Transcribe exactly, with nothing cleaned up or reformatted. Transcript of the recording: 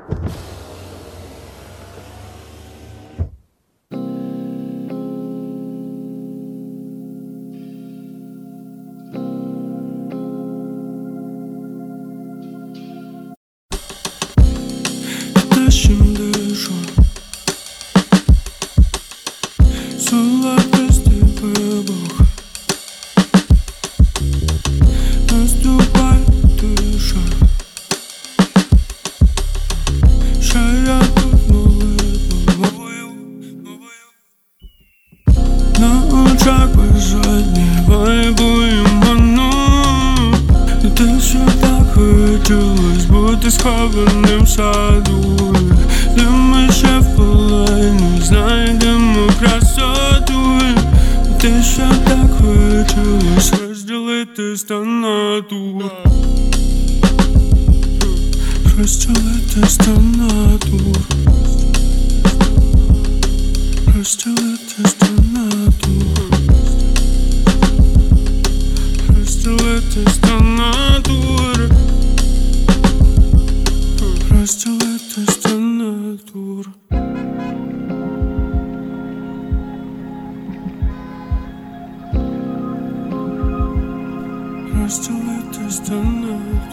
Şimdi şu sular пусты выбух, наступает тиша. Шая тут молитву на очах безодні вайбуємо, ну те, що так хотілось бути схованим в саду. Де ми ще в полоні знайдемо красоту. Те, що так хотілось розділити сто натур, розділити сто натур, розділити сто натур, розділити сто натур, розділити сто натур. Розділити сто натур.